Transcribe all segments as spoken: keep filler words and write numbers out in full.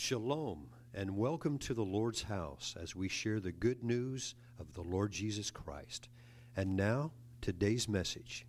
Shalom, and welcome to the Lord's house as we share the good news of the Lord Jesus Christ. And now, today's message.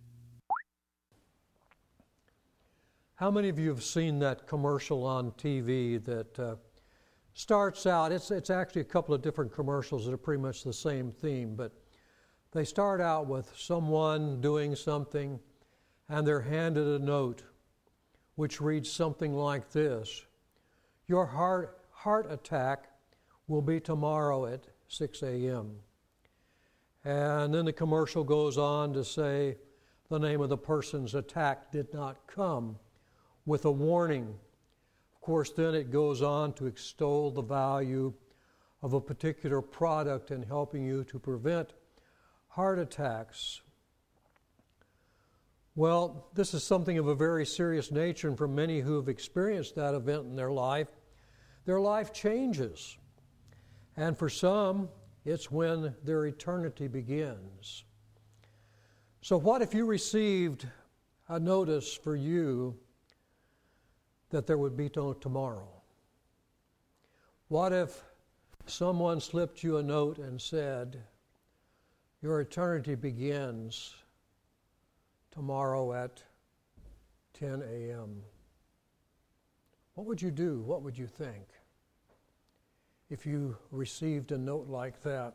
How many of you have seen that commercial on T V that uh, starts out, it's, it's actually a couple of different commercials that are pretty much the same theme, but they start out with someone doing something and they're handed a note which reads something like this: Your heart, heart attack will be tomorrow at six a.m. And then the commercial goes on to say the name of the person's attack did not come, with a warning. Of course, then it goes on to extol the value of a particular product in helping you to prevent heart attacks. Well, this is something of a very serious nature, and for many who have experienced that event in their life, their life changes. And for some, it's when their eternity begins. So what if you received a notice for you that there would be no tomorrow? What if someone slipped you a note and said, your eternity begins tomorrow at ten a.m.? What would you do? What would you think if you received a note like that?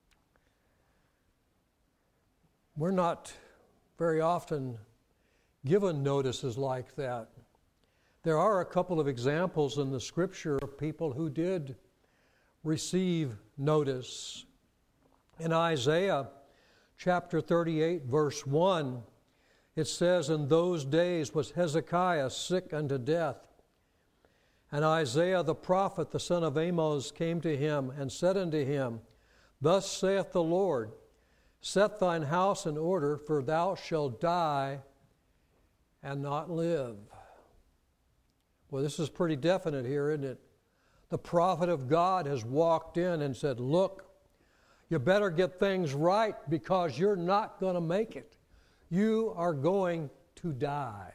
We're not very often given notices like that. There are a couple of examples in the Scripture of people who did receive notice. In Isaiah chapter thirty-eight, verse one, it says, In those days was Hezekiah sick unto death. And Isaiah the prophet, the son of Amos, came to him and said unto him, Thus saith the Lord, Set thine house in order, for thou shalt die and not live. Well, this is pretty definite here, isn't it? The prophet of God has walked in and said, Look, you better get things right because you're not going to make it. You are going to die.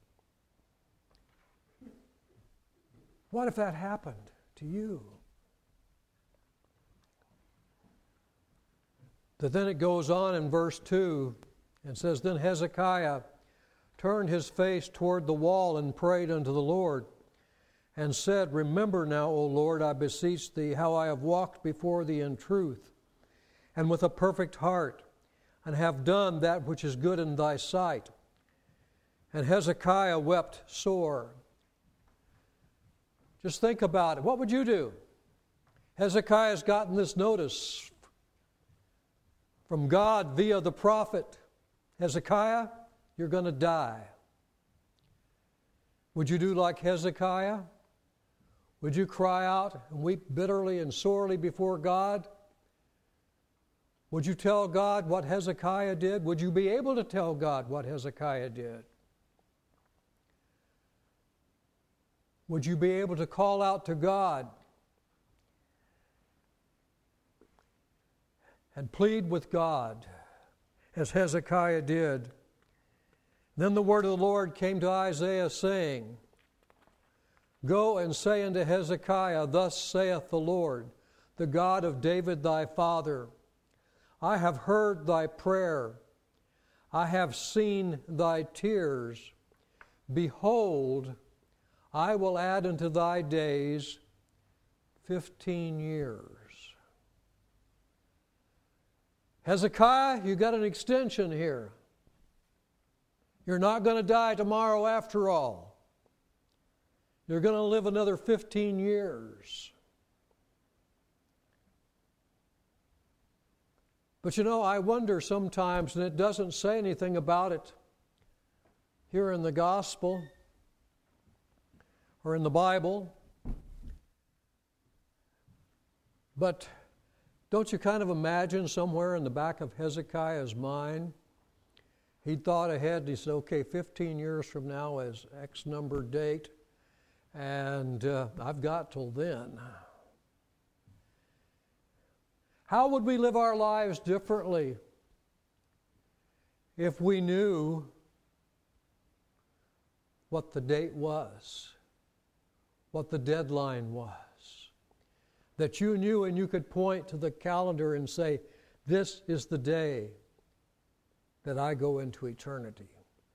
What if that happened to you? But then it goes on in verse two and says, Then Hezekiah turned his face toward the wall and prayed unto the Lord and said, Remember now, O Lord, I beseech thee, how I have walked before thee in truth and with a perfect heart, and have done that which is good in thy sight. And Hezekiah wept sore. Just think about it. What would you do? Hezekiah's gotten this notice from God via the prophet. Hezekiah, you're going to die. Would you do like Hezekiah? Would you cry out and weep bitterly and sorely before God? Would you tell God what Hezekiah did? Would you be able to tell God what Hezekiah did? Would you be able to call out to God and plead with God as Hezekiah did? Then the word of the Lord came to Isaiah, saying, Go and say unto Hezekiah, Thus saith the Lord, the God of David thy father, I have heard thy prayer. I have seen thy tears. Behold, I will add unto thy days fifteen years. Hezekiah, you got an extension here. You're not going to die tomorrow after all. You're going to live another fifteen years. But you know, I wonder sometimes, and it doesn't say anything about it here in the gospel or in the Bible, but don't you kind of imagine somewhere in the back of Hezekiah's mind, he thought ahead, he said, okay, fifteen years from now is X number date, and uh, I've got till then. How would we live our lives differently if we knew what the date was? what the deadline was. That you knew and you could point to the calendar and say, this is the day that I go into eternity.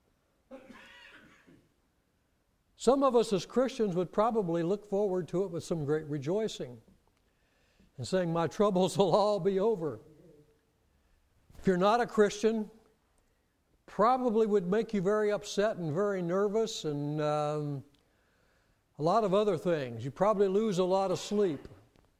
Some of us as Christians would probably look forward to it with some great rejoicing and saying, my troubles will all be over. If you're not a Christian, probably would make you very upset and very nervous and um, a lot of other things. You probably lose a lot of sleep.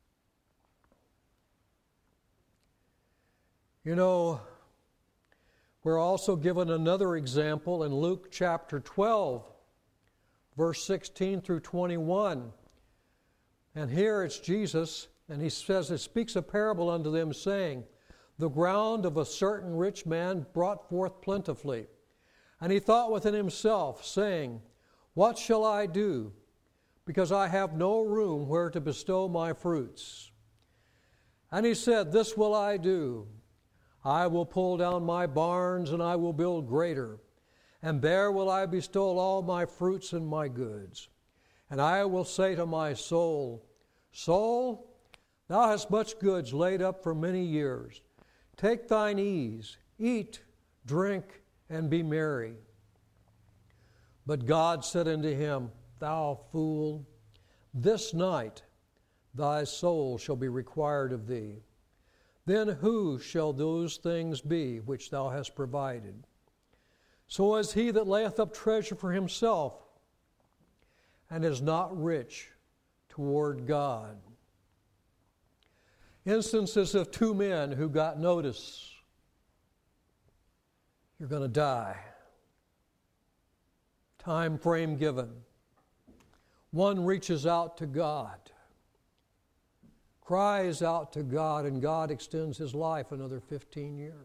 You know, we're also given another example in Luke chapter twelve, verse sixteen through twenty-one. And here it's Jesus, and he says, it speaks a parable unto them, saying, the ground of a certain rich man brought forth plentifully. And he thought within himself, saying, what shall I do? Because I have no room where to bestow my fruits. And he said, this will I do. I will pull down my barns, and I will build greater. And there will I bestow all my fruits and my goods. And I will say to my soul, soul, thou hast much goods laid up for many years. Take thine ease, eat, drink, and be merry. But God said unto him, thou fool, this night thy soul shall be required of thee. Then who shall those things be which thou hast provided? So is he that layeth up treasure for himself, and is not rich toward God. Instances of two men who got notice. You're going to die. Time frame given. One reaches out to God, cries out to God, and God extends his life another fifteen years.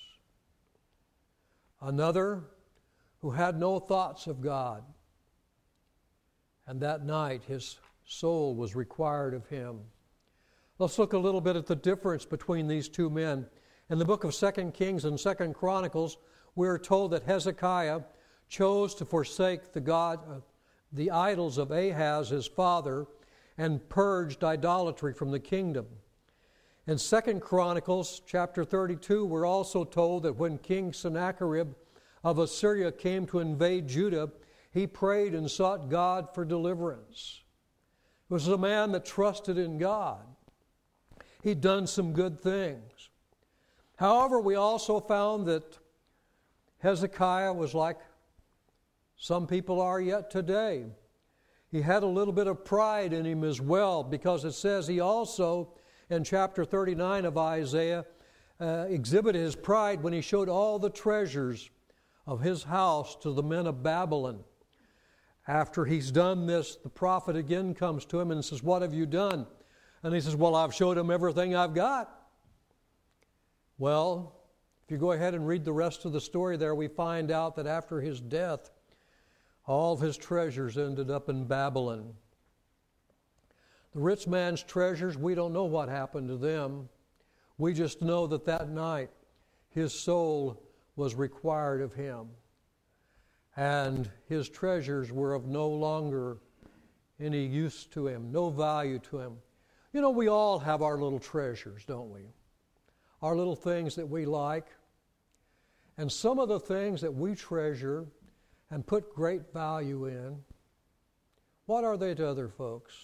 Another who had no thoughts of God, and that night his soul was required of him. Let's look a little bit at the difference between these two men. In the book of Second Kings and Second Chronicles, we are told that Hezekiah chose to forsake the God, uh, the idols of Ahaz, his father, and purged idolatry from the kingdom. In Second Chronicles chapter thirty-two, we're also told that when King Sennacherib of Assyria came to invade Judah, he prayed and sought God for deliverance. It was a man that trusted in God. He'd done some good things. However, we also found that Hezekiah was like some people are yet today. He had a little bit of pride in him as well, because it says he also, in chapter thirty-nine of Isaiah, uh, exhibited his pride when he showed all the treasures of his house to the men of Babylon. After he's done this, the prophet again comes to him and says, what have you done? And he says, well, I've showed him everything I've got. Well, if you go ahead and read the rest of the story there, we find out that after his death, all of his treasures ended up in Babylon. The rich man's treasures, we don't know what happened to them. We just know that that night his soul was required of him. And his treasures were of no longer any use to him, no value to him. You know, we all have our little treasures, don't we? Our little things that we like. And some of the things that we treasure and put great value in, what are they to other folks?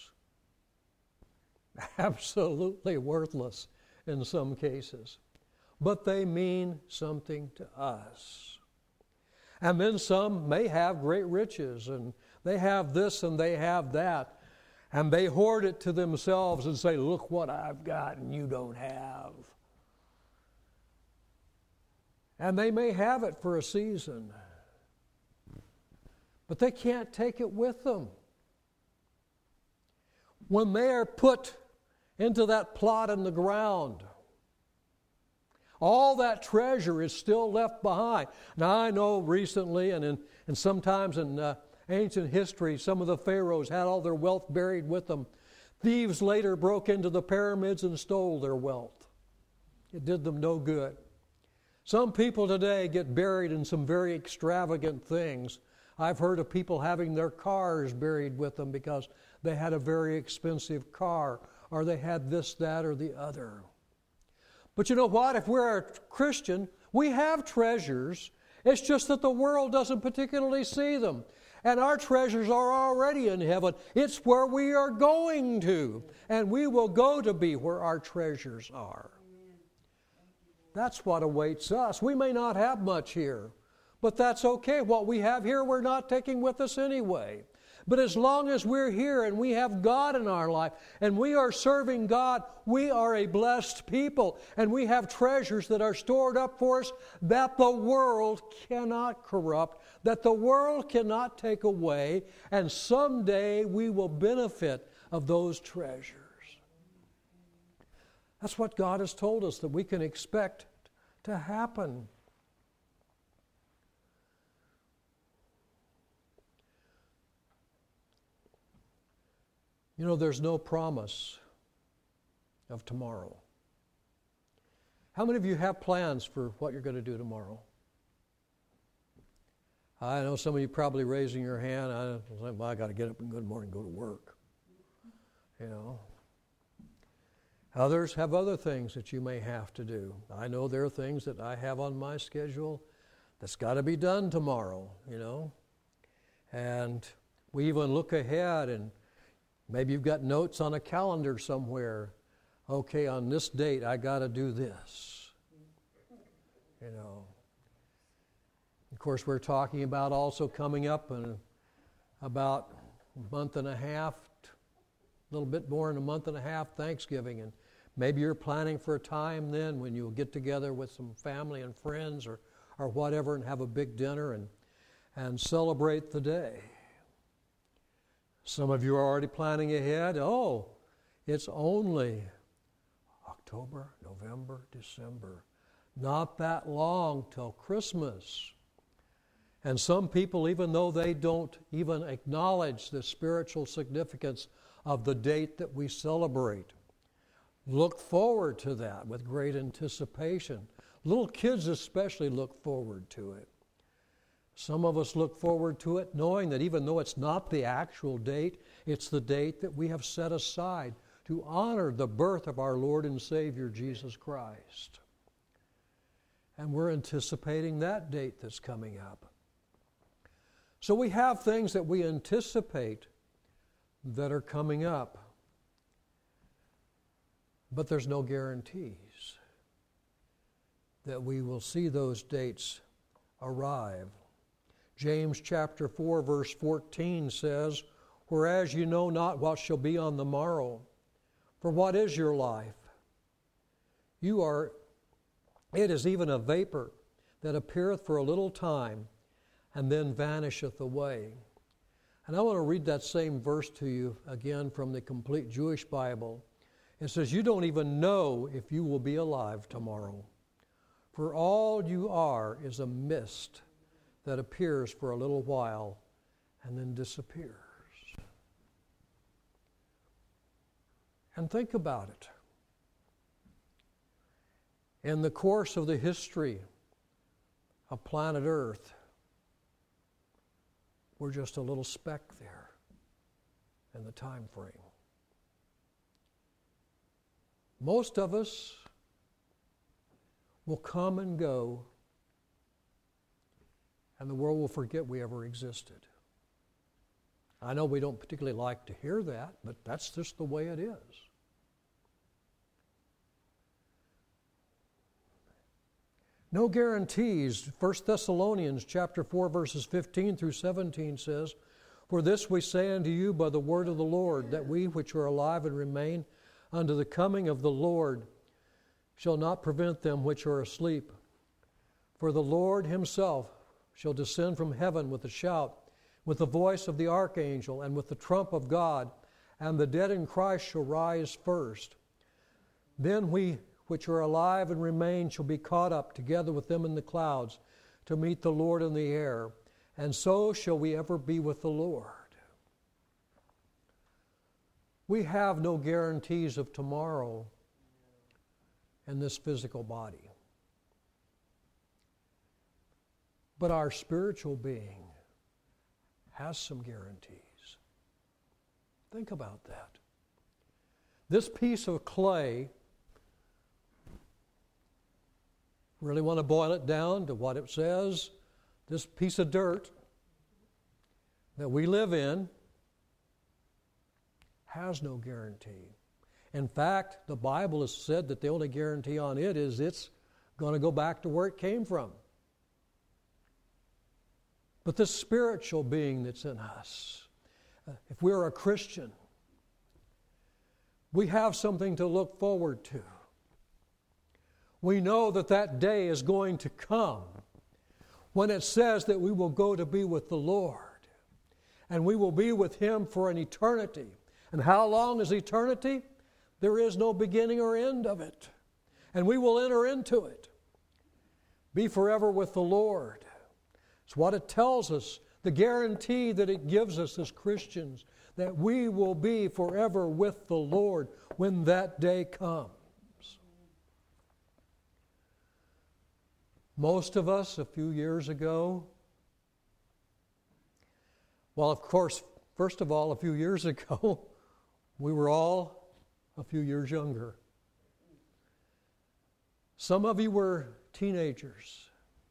Absolutely worthless in some cases. But they mean something to us. And then some may have great riches, and they have this and they have that, and they hoard it to themselves and say, look what I've got and you don't have. And they may have it for a season, but they can't take it with them. When they are put into that plot in the ground, all that treasure is still left behind. Now, I know recently and, in, and sometimes in uh, ancient history, some of the pharaohs had all their wealth buried with them. Thieves later broke into the pyramids and stole their wealth. It did them no good. Some people today get buried in some very extravagant things. I've heard of people having their cars buried with them because they had a very expensive car, or they had this, that, or the other. But you know what? If we're a Christian, we have treasures. It's just that the world doesn't particularly see them. And our treasures are already in heaven. It's where we are going to. And we will go to be where our treasures are. That's what awaits us. We may not have much here, but that's okay. What we have here, we're not taking with us anyway. But as long as we're here and we have God in our life and we are serving God, we are a blessed people. And we have treasures that are stored up for us that the world cannot corrupt, that the world cannot take away. And someday we will benefit of those treasures. That's what God has told us that we can expect to happen. You know, there's no promise of tomorrow. How many of you have plans for what you're going to do tomorrow? I know some of you probably raising your hand. I, well, I got to get up and good morning, go to work. You know. Others have other things that you may have to do. I know there are things that I have on my schedule that's got to be done tomorrow, you know. And we even look ahead, and maybe you've got notes on a calendar somewhere. Okay, on this date, I got to do this. You know. Of course, we're talking about also coming up in about a month and a half, a little bit more than a month and a half, Thanksgiving. And maybe you're planning for a time then when you'll get together with some family and friends or, or whatever and have a big dinner and, and celebrate the day. Some of you are already planning ahead. Oh, it's only October, November, December. Not that long till Christmas. And some people, even though they don't even acknowledge the spiritual significance of the date that we celebrate, look forward to that with great anticipation. Little kids especially look forward to it. Some of us look forward to it knowing that even though it's not the actual date, it's the date that we have set aside to honor the birth of our Lord and Savior, Jesus Christ. And we're anticipating that date that's coming up. So we have things that we anticipate that are coming up, but there's no guarantees that we will see those dates arrive. James chapter four verse fourteen says, "Whereas you know not what shall be on the morrow, for what is your life? You are, it is even a vapor that appeareth for a little time, and then vanisheth away." And I want to read that same verse to you again from the Complete Jewish Bible. It says, "You don't even know if you will be alive tomorrow. For all you are is a mist that appears for a little while and then disappears." And think about it. In the course of the history of planet Earth, we're just a little speck there in the time frame. Most of us will come and go, and the world will forget we ever existed. I know we don't particularly like to hear that, but that's just the way it is. No guarantees. First Thessalonians chapter four, verses fifteen through seventeen says, "For this we say unto you by the word of the Lord, that we which are alive and remain unto the coming of the Lord shall not prevent them which are asleep. For the Lord himself shall descend from heaven with a shout, with the voice of the archangel, and with the trump of God, and the dead in Christ shall rise first. Then we which are alive and remain shall be caught up together with them in the clouds to meet the Lord in the air, and so shall we ever be with the Lord." We have no guarantees of tomorrow in this physical body. But our spiritual being has some guarantees. Think about that. This piece of clay, really want to boil it down to what it says, this piece of dirt that we live in has no guarantee. In fact, the Bible has said that the only guarantee on it is it's going to go back to where it came from. But this spiritual being that's in us, if we're a Christian, we have something to look forward to. We know that that day is going to come when it says that we will go to be with the Lord. And we will be with Him for an eternity. And how long is eternity? There is no beginning or end of it. And we will enter into it. Be forever with the Lord. It's what it tells us, the guarantee that it gives us as Christians, that we will be forever with the Lord when that day comes. Most of us, a few years ago, well, of course, first of all, a few years ago, we were all a few years younger. Some of you were teenagers.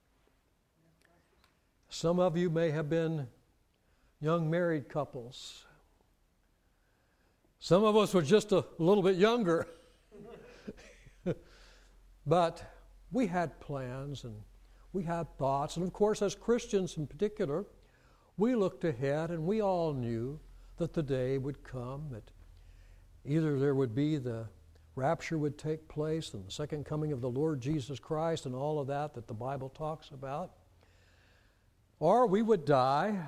Some of you may have been young married couples. Some of us were just a little bit younger. But we had plans and we had thoughts. And of course, as Christians in particular, we looked ahead and we all knew that the day would come, that either there would be the rapture would take place and the second coming of the Lord Jesus Christ and all of that that the Bible talks about, or we would die.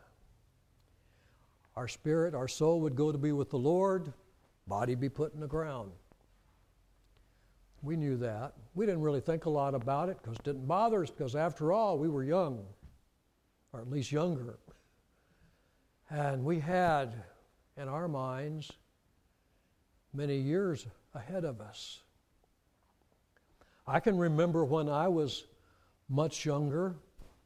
Our spirit, our soul would go to be with the Lord, body be put in the ground. We knew that. We didn't really think a lot about it because it didn't bother us, because after all, we were young, or at least younger. And we had in our minds many years ahead of us. I can remember when I was much younger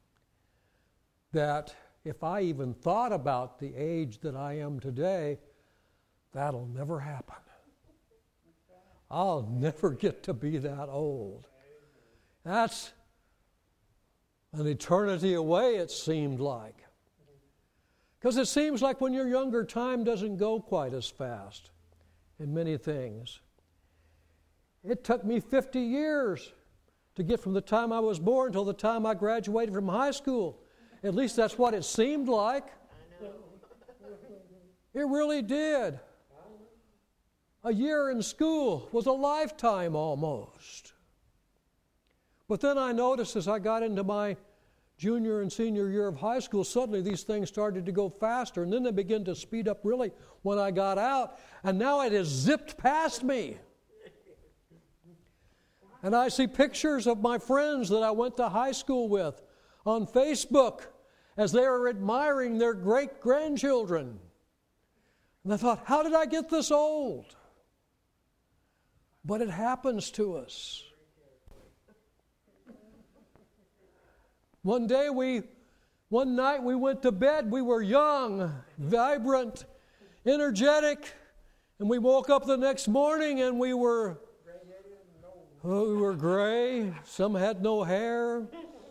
that if I even thought about the age that I am today, that'll never happen. I'll never get to be that old. That's an eternity away, it seemed like. Because it seems like when you're younger, time doesn't go quite as fast in many things. It took me fifty years to get from the time I was born till the time I graduated from high school. At least that's what it seemed like. I know. It really did. A year in school was a lifetime almost. But then I noticed as I got into my junior and senior year of high school, suddenly these things started to go faster, and then they began to speed up really when I got out, and now it has zipped past me. And I see pictures of my friends that I went to high school with on Facebook as they are admiring their great-grandchildren. And I thought, how did I get this old? But it happens to us. One day we, one night we went to bed, we were young, vibrant, energetic, and we woke up the next morning and we were, oh, we were gray, some had no hair.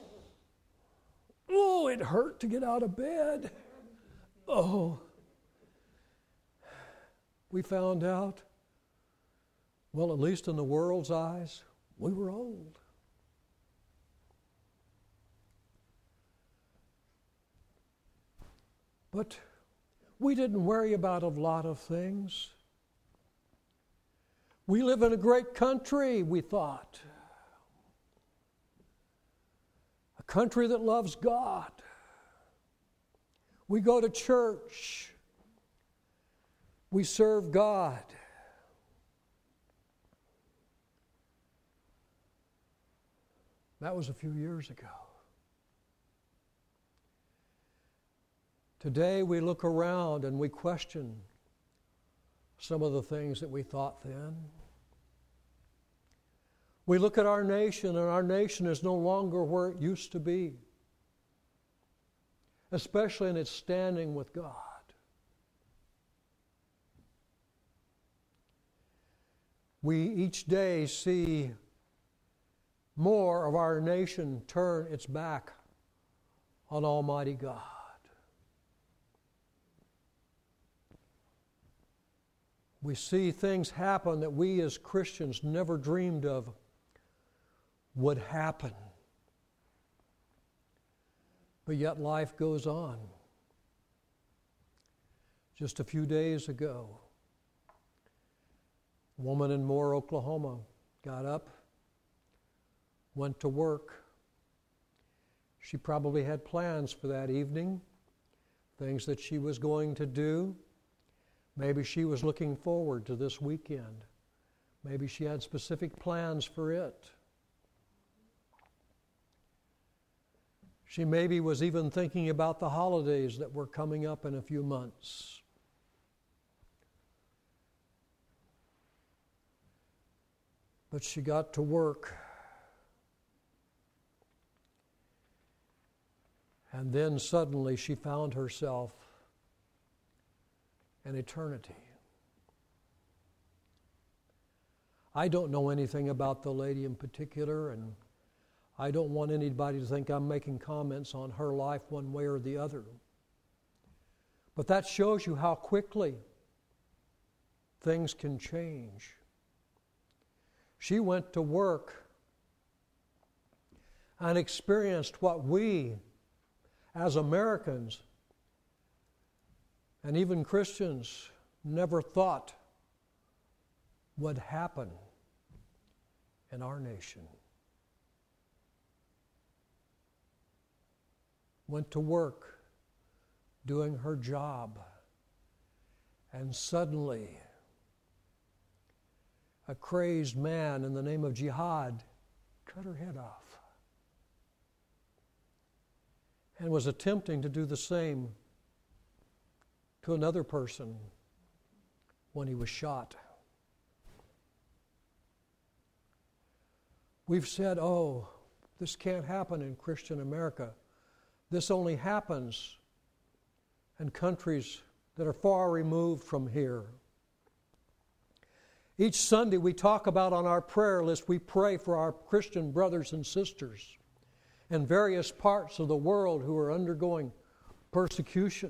Oh, it hurt to get out of bed. Oh. We found out, well, at least in the world's eyes, we were old. But we didn't worry about a lot of things. We live in a great country, we thought. A country that loves God. We go to church. We serve God. That was a few years ago. Today we look around and we question some of the things that we thought then. We look at our nation, and our nation is no longer where it used to be. especially in its standing with God. We each day see more of our nation turn its back on Almighty God. We see things happen that we as Christians never dreamed of would happen. But yet life goes on. Just a few days ago, a woman in Moore, Oklahoma, got up, went to work. She probably had plans for that evening, things that she was going to do. Maybe she was looking forward to this weekend. Maybe she had specific plans for it. She maybe was even thinking about the holidays that were coming up in a few months. But she got to work. And then suddenly she found herself in eternity. I don't know anything about the lady in particular, and I don't want anybody to think I'm making comments on her life one way or the other. But that shows you how quickly things can change. She went to work and experienced what we as Americans and even Christians never thought would happen in our nation. Went to work doing her job, and suddenly a crazed man in the name of jihad cut her head off and was attempting to do the same to another person when he was shot. We've said, oh, this can't happen in Christian America. This only happens in countries that are far removed from here. Each Sunday we talk about on our prayer list, we pray for our Christian brothers and sisters in various parts of the world who are undergoing persecution.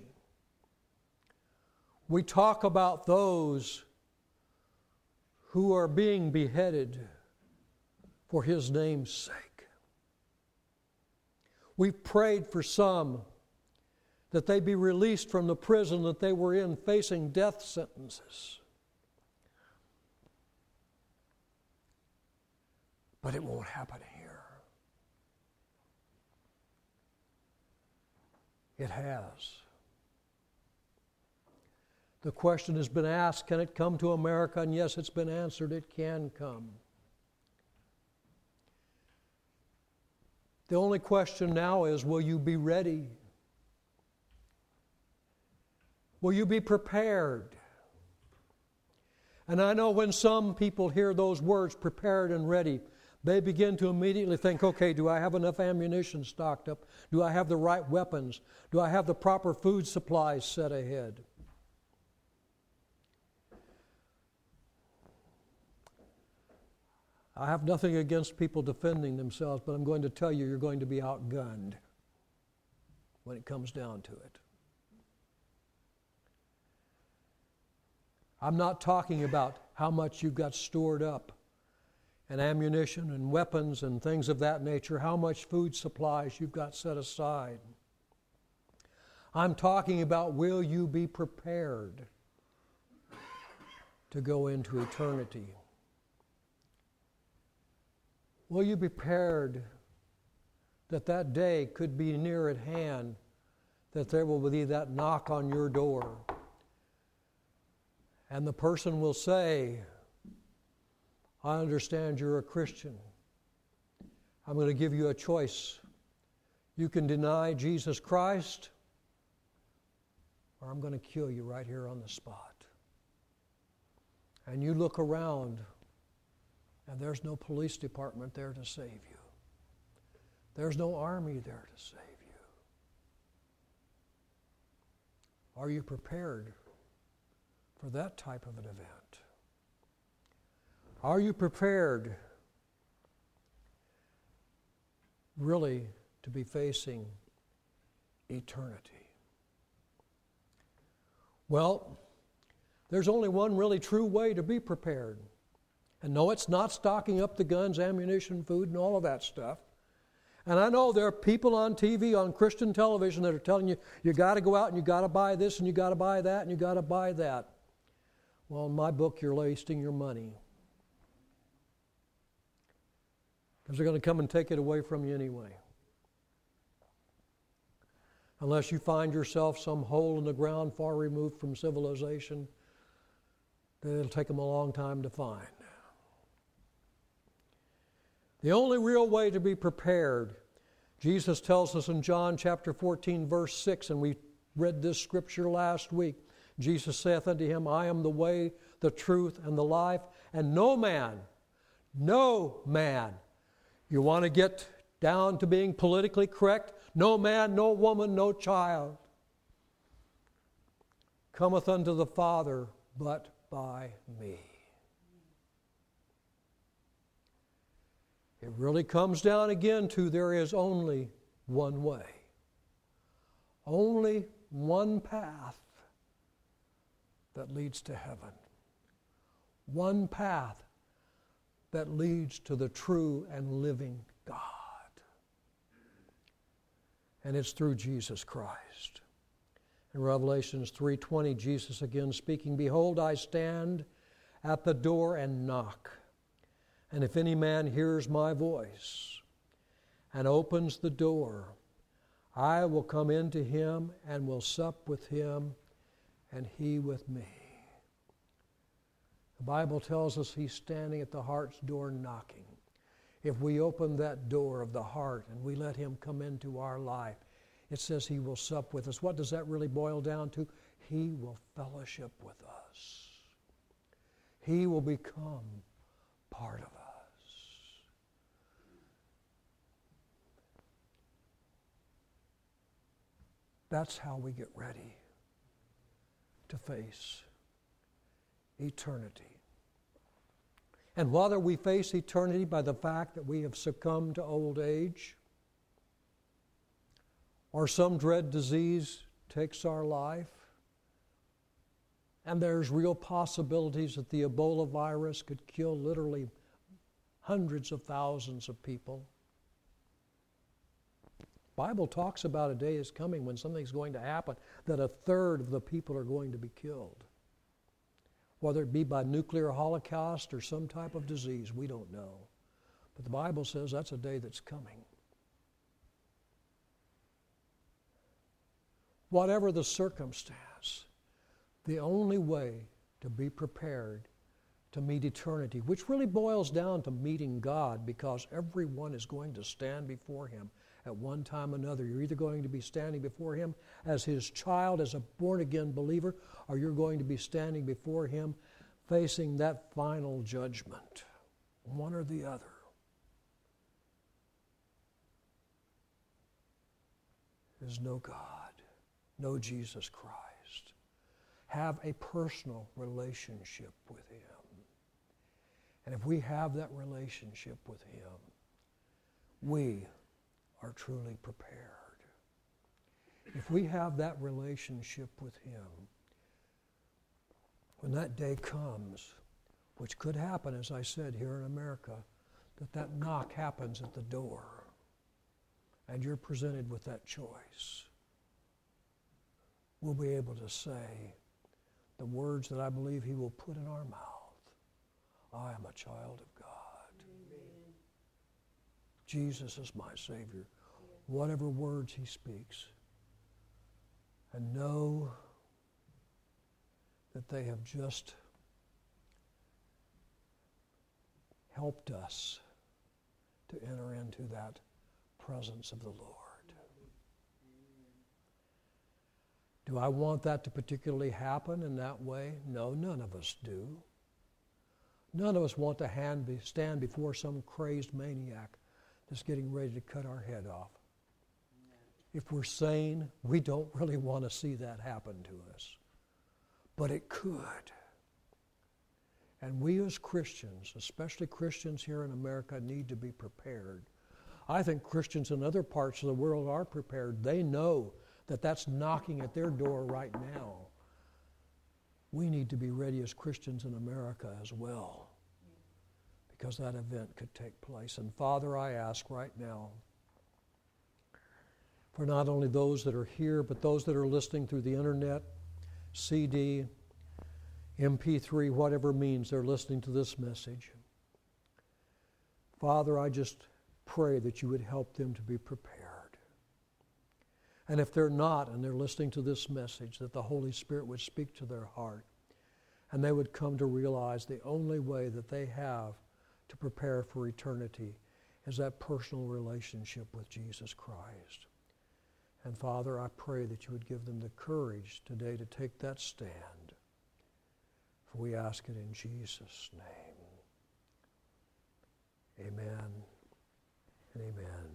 We talk about those who are being beheaded for His name's sake. We've prayed for some that they be released from the prison that they were in facing death sentences. But it won't happen here. It has. The question has been asked, can it come to America? And yes, it's been answered, it can come. The only question now is, will you be ready? Will you be prepared? And I know when some people hear those words, prepared and ready, they begin to immediately think, okay, do I have enough ammunition stocked up? Do I have the right weapons? Do I have the proper food supplies set ahead? I have nothing against people defending themselves, but I'm going to tell you, you're going to be outgunned when it comes down to it. I'm not talking about how much you've got stored up and ammunition and weapons and things of that nature, how much food supplies you've got set aside. I'm talking about, will you be prepared to go into eternity? Will you be prepared that that day could be near at hand, that there will be that knock on your door, and the person will say, I understand you're a Christian. I'm going to give you a choice. You can deny Jesus Christ, or I'm going to kill you right here on the spot. And you look around, and there's no police department there to save you. There's no army there to save you. Are you prepared for that type of an event? Are you prepared really to be facing eternity? Well, there's only one really true way to be prepared. And no, it's not stocking up the guns, ammunition, food, and all of that stuff. And I know there are people on T V, on Christian television, that are telling you, you got to go out and you got to buy this and you got to buy that and you got to buy that. Well, in my book, you're wasting your money. Because they're going to come and take it away from you anyway. Unless you find yourself some hole in the ground far removed from civilization that it'll take them a long time to find. The only real way to be prepared, Jesus tells us in John chapter fourteen, verse six, and we read this scripture last week. Jesus saith unto him, I am the way, the truth, and the life, and no man, no man, you want to get down to being politically correct? No man, no woman, no child cometh unto the Father but by me. It really comes down again to there is only one way. Only one path that leads to heaven. One path that leads to the true and living God. And it's through Jesus Christ. In Revelations three twenty, Jesus again speaking, Behold, I stand at the door and knock. And if any man hears my voice and opens the door, I will come into him and will sup with him and he with me. The Bible tells us he's standing at the heart's door knocking. If we open that door of the heart and we let him come into our life, it says he will sup with us. What does that really boil down to? He will fellowship with us. He will become part of us. That's how we get ready to face eternity. And whether we face eternity by the fact that we have succumbed to old age, or some dread disease takes our life, and there's real possibilities that the Ebola virus could kill literally hundreds of thousands of people. The Bible talks about a day is coming when something's going to happen that a third of the people are going to be killed. Whether it be by nuclear holocaust or some type of disease, we don't know. But the Bible says that's a day that's coming. Whatever the circumstance, the only way to be prepared to meet eternity, which really boils down to meeting God, because everyone is going to stand before him at one time or another. You're either going to be standing before him as his child, as a born-again believer, or you're going to be standing before him facing that final judgment. One or the other. There's no God, no Jesus Christ. Have a personal relationship with him. And if we have that relationship with him, we are truly prepared. If we have that relationship with him, when that day comes, which could happen, as I said, here in America, that that knock happens at the door, and you're presented with that choice, we'll be able to say the words that I believe he will put in our mouth. I am a child of God. Amen. Jesus is my Savior. Whatever words he speaks. And know that they have just helped us to enter into that presence of the Lord. Do I want that to particularly happen in that way? No, none of us do. None of us want to hand be, stand before some crazed maniac that's getting ready to cut our head off. if we're sane, we don't really want to see that happen to us. But it could. And we as Christians, especially Christians here in America, need to be prepared. I think Christians in other parts of the world are prepared. They know that that's knocking at their door right now. We need to be ready as Christians in America as well, because that event could take place. And Father, I ask right now for not only those that are here, but those that are listening through the internet, C D, M P three, whatever means they're listening to this message. Father, I just pray that you would help them to be prepared. And if they're not and they're listening to this message, that the Holy Spirit would speak to their heart and they would come to realize the only way that they have to prepare for eternity is that personal relationship with Jesus Christ. And Father, I pray that you would give them the courage today to take that stand. For we ask it in Jesus' name. Amen and amen.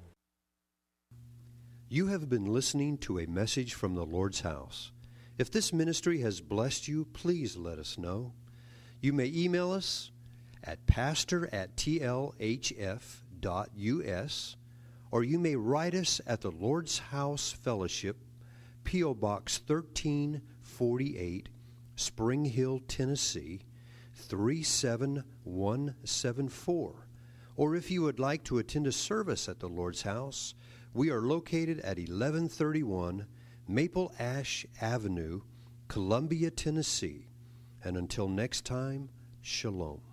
You have been listening to a message from the Lord's house. If this ministry has blessed you, please let us know. You may email us at pastor at t l h f dot u s, or you may write us at the Lord's House Fellowship, P O Box thirteen forty-eight, Spring Hill, Tennessee, three seven one seven four. Or if you would like to attend a service at the Lord's house, we are located at eleven thirty-one Maple Ash Avenue, Columbia, Tennessee. And until next time, shalom.